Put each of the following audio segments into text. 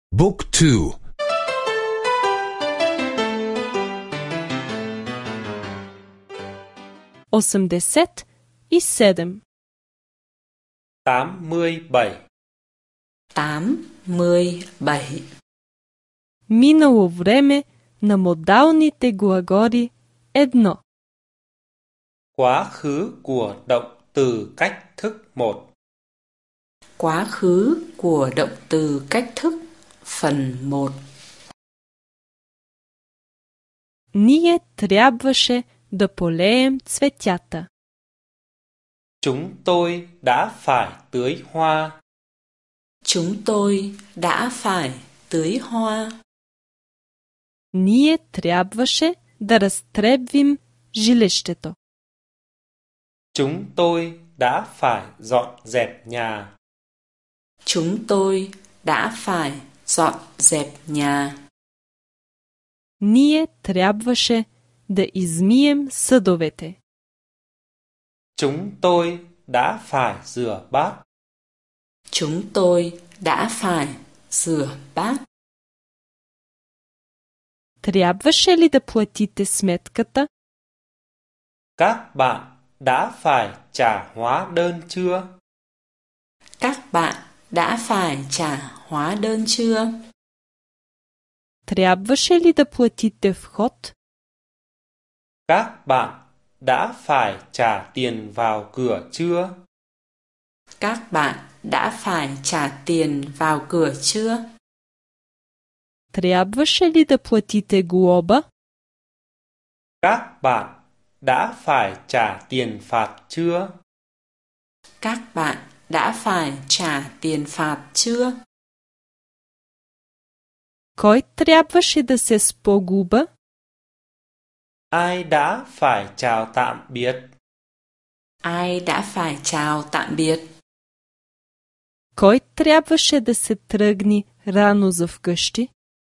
Book 2. 87. 87. 87. Минало време на модалните глаголи 1. Quá khứ của động từ cách thức 1. Quá khứ của động từ cách thức phần 1. Ние трябваше да полеем цветята. Chúng tôi đã phải tưới hoa. Chúng tôi đã phải tưới hoa. Ние трябваше да разтребвим жилището. Chúng tôi đã phải dọn dẹp nhà. Chúng tôi đã phải dọn dẹp nhà. Ние трябваше да измием съдовете. Chúng tôi đã phải rửa bát. Chúng tôi đã phải rửa bát. Трябваше ли да платите сметката? Các bạn đã phải trả hóa đơn chưa? Các bạn đã phải trả hóa đơn chưa? Трябваше ли да платите вход? Các bạn đã phải trả tiền vào cửa chưa? Các bạn đã phải trả tiền vào cửa chưa? Трябваше ли да платите глоба? Các bạn đã phải trả tiền phạt chưa? Các bạn đã phải trả tiền phạt chưa? Кой трябваше да се спогуба? Ai đã phải chào tạm biệt? Ai đã phải chào tạm biệt? Кой трябваше да се тръгне рано за вкъщи?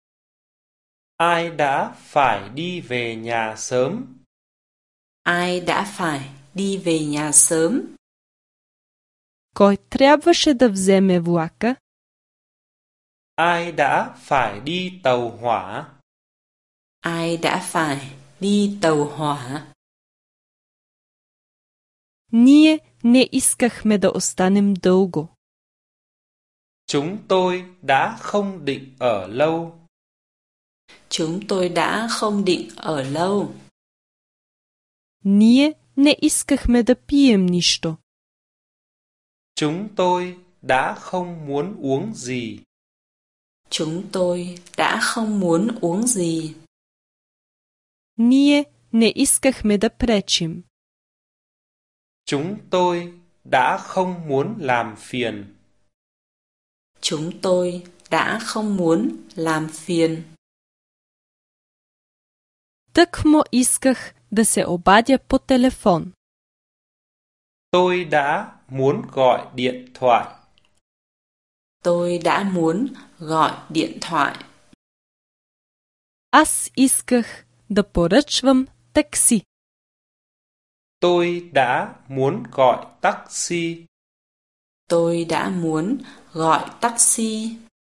Ai đã phải đi về nhà sớm? Ai đã phải đi về nhà sớm? Кой трябваше да вземе влака? Ai đã phải đi tàu hỏa? Ai đã phải đi tàu hỏa? Ние не искахме да останем дълго. Chúng tôi đã không định ở lâu. Chúng tôi đã không định ở lâu. Ние не искахме да пием нищо. Chúng tôi đã không muốn uống gì. Chúng tôi đã không muốn uống gì. Ние не искахме да пречим. Chúng tôi đã không muốn làm phiền. Chúng tôi đã không muốn làm phiền. Тъкмо исках да се обадя по телефон. Tôi đã muốn gọi điện thoại. Tôi đã muốn gọi điện thoại. Аз исках да поръчвам такси. Tôi đã muốn gọi taxi. Tôi đã muốn gọi taxi.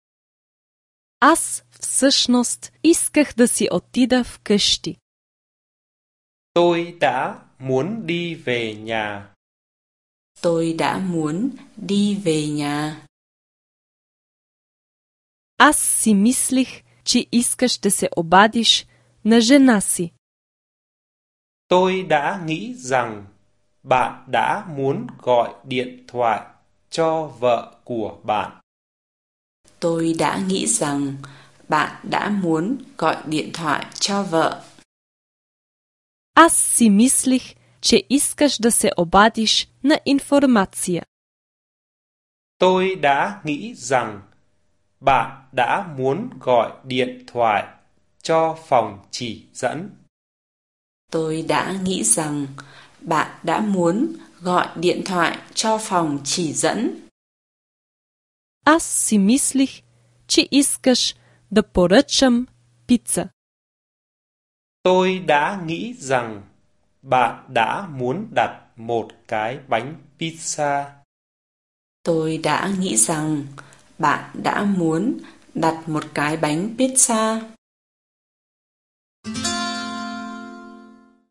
Аз всъщност исках да си отида вкъщи. Tôi đã muốn đi về nhà. Tôi đã muốn đi về nhà. Аз си мислих, че искаш да се обадиш на жена си. Tôi đã nghĩ rằng bạn đã muốn gọi điện thoại cho vợ của bạn. Tôi đã nghĩ rằng bạn đã muốn gọi điện thoại cho vợ. Аз си мислих, че искаш да се обадиш на информация. Tôi đã nghĩ rằng bạn đã muốn gọi điện thoại cho phòng chỉ dẫn. Tôi đã nghĩ rằng bạn đã muốn gọi điện thoại cho phòng chỉ dẫn. Аз си мислих, че искаш да поръчам пица. Tôi đã nghĩ rằng bạn đã muốn đặt một cái bánh pizza. Tôi đã nghĩ rằng bạn đã muốn đặt một cái bánh pizza.